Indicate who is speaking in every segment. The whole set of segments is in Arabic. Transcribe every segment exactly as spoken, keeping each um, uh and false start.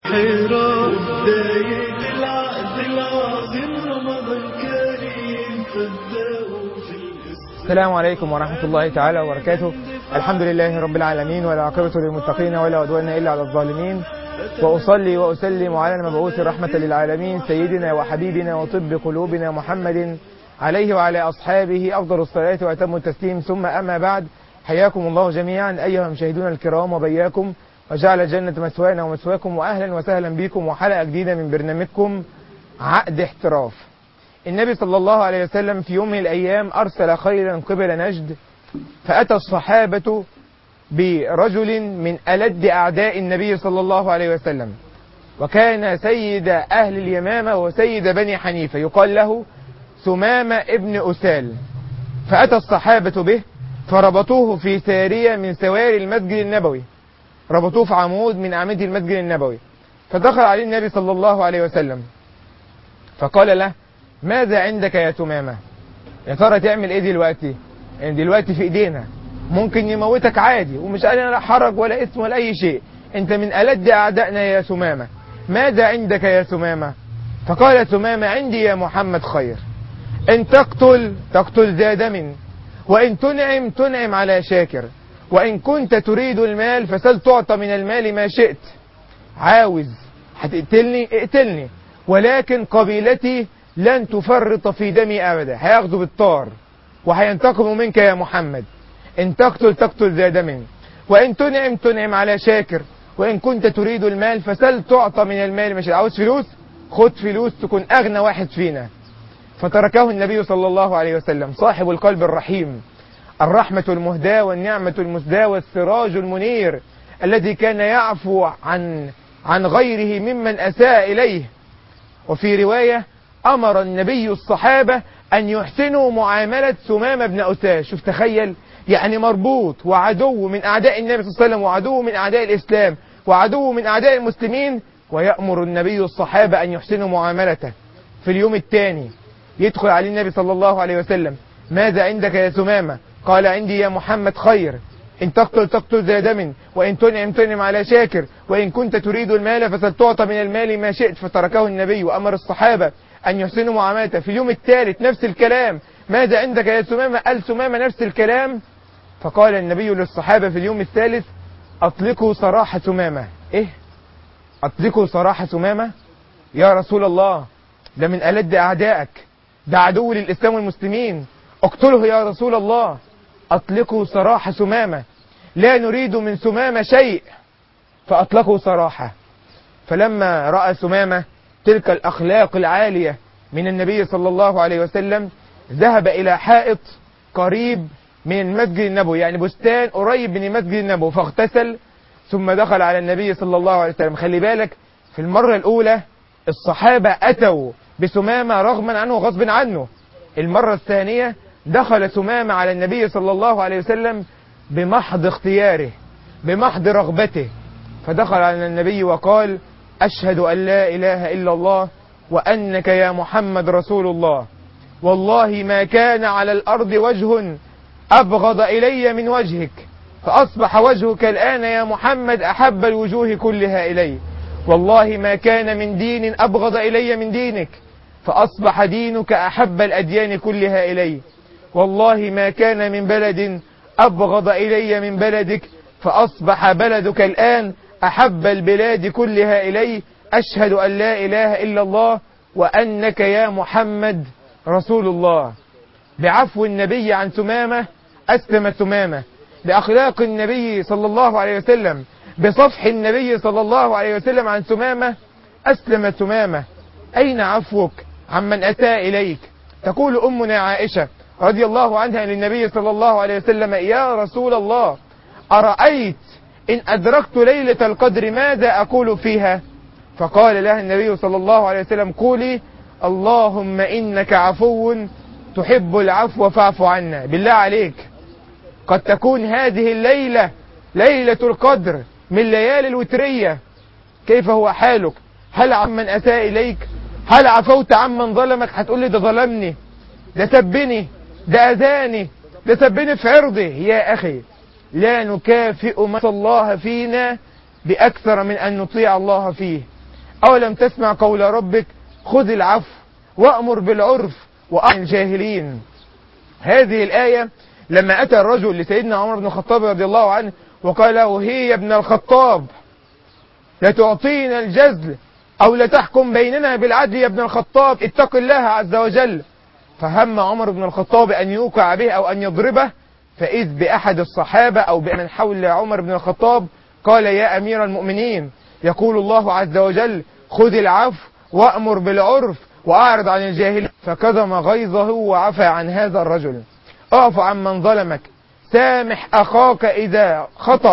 Speaker 1: حيرة بداية العقد العظيم رمضان كريم فابدأوا في الإسلام.
Speaker 2: السلام عليكم ورحمة الله تعالى وبركاته. الحمد لله رب العالمين ولا عاقبة للمتقين ولا عدوان إلا على الظالمين، وأصلي وأسلم على المبعوث رحمة للعالمين سيدنا وحبيبنا وطب قلوبنا محمد عليه وعلى أصحابه أفضل الصلاة وأتم التسليم، ثم أما بعد. حياكم الله جميعا أيها المشاهدون الكرام وبياكم، وجعل الجنة مثوانا ومثواكم، وأهلا وسهلا بكم وحلقة جديدة من برنامجكم عقد احتراف. النبي صلى الله عليه وسلم في يوم من الأيام أرسل خيلا قبل نجد، فأتى الصحابة برجل من ألد أعداء النبي صلى الله عليه وسلم، وكان سيد أهل اليمامة وسيد بني حنيفة، يقال له ثمامة ابن أسال. فأتى الصحابة به فربطوه في سارية من سواري المسجد النبوي، ربطوه في عمود من أعمدة المسجد النبوي. فدخل عليه النبي صلى الله عليه وسلم فقال له: ماذا عندك يا ثمامة؟ يا ترى تعمل ايه دلوقتي؟ يعني دلوقتي في ايدينا، ممكن يموتك عادي، ومش قال لا حرج ولا اسم ولا اي شيء، انت من ألد اعدائنا يا ثمامة، ماذا عندك يا ثمامة؟ فقال ثمامة: عندي يا محمد خير، ان تقتل تقتل ذا دم، وان تنعم تنعم على شاكر، وان كنت تريد المال فسل تعطى من المال ما شئت. عاوز هتقتلني اقتلني، ولكن قبيلتي لن تفرط في دمي أبدا، هياخدوا بالطار وهينتقموا منك يا محمد. إن تقتل تقتل ذا دم، وإن تنعم تنعم على شاكر، وإن كنت تريد المال فسل تعطى من المال. مش عاوز فلوس؟ خد فلوس تكون أغنى واحد فينا. فتركه النبي صلى الله عليه وسلم صاحب القلب الرحيم، الرحمة المهداة والنعمة المسداة والسراج المنير، الذي كان يعفو عن عن غيره ممن أساء إليه. وفي رواية أمر النبي الصحابة أن يحسنوا معاملة ثمامة بن أسال. شوف تخيل، يعني مربوط وعدو من أعداء النبي صلى الله عليه وسلم، وعدو من أعداء الإسلام، وعدو من أعداء المسلمين، ويأمر النبي الصحابة أن يحسنوا معاملته. في اليوم الثاني يدخل عليه النبي صلى الله عليه وسلم: ماذا عندك يا ثمامة؟ قال: عندي يا محمد خير، إن تقتل تقتل ذا دم، وإن تنعم تنعم على شاكر، وإن كنت تريد المال فستعطى من المال ما شئت. فتركه النبي وأمر الصحابة أن يحسنوا معاملته. في اليوم الثالث نفس الكلام: ماذا عندك يا ثمامة؟ قال ثمامة نفس الكلام. فقال النبي للصحابة في اليوم الثالث: أطلقوا سراح ثمامة. إيه؟ أطلقوا سراح ثمامة؟ يا رسول الله، ده من ألد أعدائك، ده عدو للإسلام والمسلمين، اقتله يا رسول الله. أطلقوا سراح ثمامة، لا نريد من ثمامة شيء. فأطلقوا سراحه. فلما رأى ثمامة تلك الأخلاق العالية من النبي صلى الله عليه وسلم، ذهب إلى حائط قريب من المسجد النبوي، يعني بستان قريب من المسجد النبوي، فاغتسل ثم دخل على النبي صلى الله عليه وسلم. خلي بالك، في المرة الأولى الصحابة أتوا بثمامة رغما عنه وغصب عنه. المرة الثانية دخل ثمامة على النبي صلى الله عليه وسلم بمحض اختياره، بمحض رغبته. فدخل على النبي وقال: أشهد أن لا إله إلا الله وأنك يا محمد رسول الله، والله ما كان على الأرض وجه أبغض إلي من وجهك، فأصبح وجهك الآن يا محمد أحب الوجوه كلها إلي، والله ما كان من دين أبغض إلي من دينك، فأصبح دينك أحب الأديان كلها إلي، والله ما كان من بلد أبغض إلي من بلدك، فأصبح بلدك الآن أحب البلاد كلها إلي. أشهد أن لا إله إلا الله وأنك يا محمد رسول الله. بعفو النبي عن ثمامة أسلم ثمامة، بأخلاق النبي صلى الله عليه وسلم، بصفح النبي صلى الله عليه وسلم عن ثمامة أسلم ثمامة. أين عفوك عمن أساء إليك؟ تقول أمنا عائشة رضي الله عنها للنبي صلى الله عليه وسلم: يا رسول الله، أرأيت إن أدركت ليلة القدر ماذا أقول فيها؟ فقال لها النبي صلى الله عليه وسلم: قولي اللهم إنك عفو تحب العفو فاعف عنا. بالله عليك، قد تكون هذه الليلة ليلة القدر من ليالي الوترية، كيف هو حالك؟ هل عمن أساء إليك؟ هل عفوت عمن ظلمك؟ هتقول لي ده ظلمني، ده سبني، ده أذاني، ده سبني في عرضي. يا أخي، لا نكافئ ما الله فينا بأكثر من أن نطيع الله فيه. أولم تسمع قول ربك خذ العفو وأمر بالعرف وأعن الجاهلين. هذه الآية لما أتى الرجل لسيدنا عمر بن الخطاب رضي الله عنه وقال له هي يا ابن الخطاب لتعطينا الجزل أو لتحكم بيننا بالعدل يا ابن الخطاب، اتق الله عز وجل. فهم عمر بن الخطاب أن يوقع به أو أن يضربه، فإذ بأحد الصحابة أو بمن حول عمر بن الخطاب قال يا أمير المؤمنين يقول الله عز وجل خذ العفو وأمر بالعرف وأعرض عن الجاهلين، فكظم غيظه وعفى عن هذا الرجل. اعف عمن ظلمك، سامح أخاك إذا خطأ،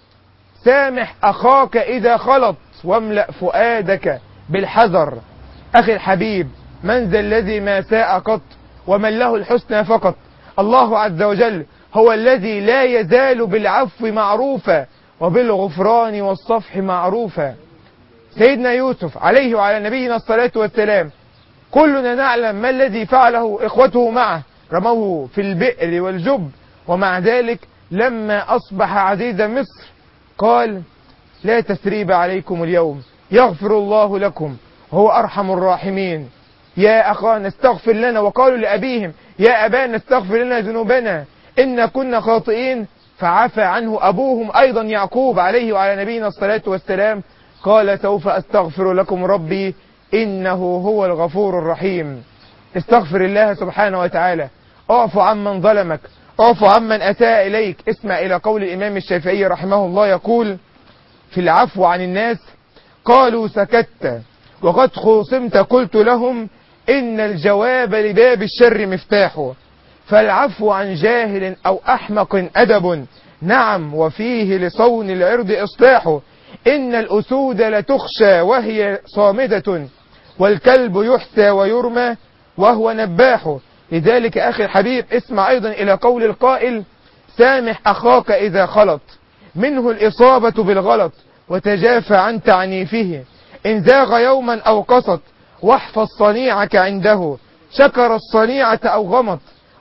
Speaker 2: سامح أخاك إذا خلط، واملأ فؤادك بالحذر. أخي الحبيب، من ذا الذي ما ساء قط ومن له الحسنى فقط؟ الله عز وجل هو الذي لا يزال بالعفو معروفا وبالغفران والصفح معروفا. سيدنا يوسف عليه وعلى نبينا الصلاة والسلام كلنا نعلم ما الذي فعله إخوته معه، رموه في البئر والجب، ومع ذلك لما أصبح عزيز مصر قال لا تثريب عليكم اليوم يغفر الله لكم هو أرحم الراحمين. يا أخانا استغفر لنا، وقالوا لأبيهم يا أبانا استغفر لنا ذنوبنا إن كنا خاطئين، فعفى عنه أبوهم أيضا يعقوب عليه وعلى نبينا الصلاة والسلام قال سوف أستغفر لكم ربي إنه هو الغفور الرحيم. استغفر الله سبحانه وتعالى، اعف عمن ظلمك، اعف عمن أساء إليك. اسمع إلى قول الإمام الشافعي رحمه الله يقول في العفو عن الناس قالوا سكت وقد خوصمت قلت لهم إن الجواب لباب الشر مفتاحه، فالعفو عن جاهل أو أحمق أدب، نعم وفيه لصون العرض إصلاحه، إن الأسود لتخشى وهي صامدة والكلب يحسى ويرمى وهو نباح. لذلك أخي الحبيب اسمع أيضا إلى قول القائل سامح أخاك إذا خلط، منه الإصابة بالغلط وتجافى عن تعنيفه، إن زاغ يوما أو قصت واحفظ صنيعك عنده، شكر الصنيعة أو غمط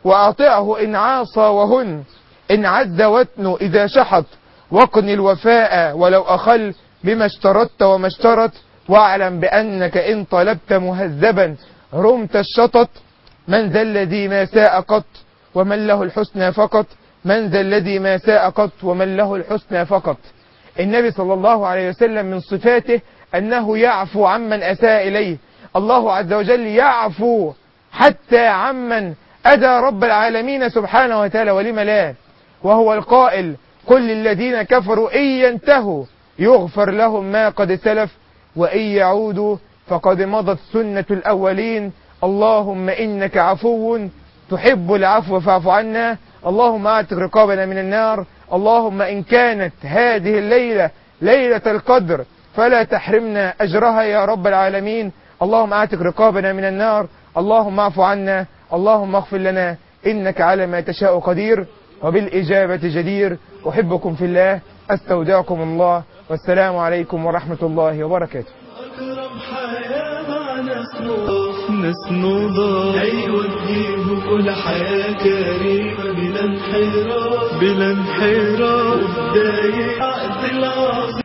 Speaker 2: وأطعه إن عاصى وهن، إن عز وتن إذا شحط وقن الوفاء ولو أخل بما اشترطت وما اشترط، واعلم بأنك إن طلبت مهذبا رمت الشطط، من ذا الذي ما ساء قط ومن له الحسنى فقط، من ذا الذي ما ساء قط ومن له الحسنى فقط. النبي صلى الله عليه وسلم من صفاته أنه يعفو عمن أساء إليه، الله عز وجل يعفو حتى عمن أدى رب العالمين سبحانه وتعالى، ولم لا، وهو القائل كل الذين كفروا إن ينتهوا يغفر لهم ما قد سلف وإن يعودوا فقد مضت سنة الأولين. اللهم إنك عفو تحب العفو فاعف عنا، اللهم اعتق رقابنا من النار، اللهم إن كانت هذه الليلة ليلة القدر فلا تحرمنا أجرها يا رب العالمين، اللهم اعتق رقابنا من النار، اللهم اعف عنا، اللهم اغفر لنا إنك على ما تشاء قدير وبالإجابة جدير. أحبكم في الله، أستودعكم الله، والسلام عليكم ورحمة الله وبركاته.
Speaker 1: أكرم حياة مع ناس نضاف، ناس نضاف أيوة تجيبوا كل حياة كريمة بلا انحراف، بلا انحراف، وبداية عقد العظيم.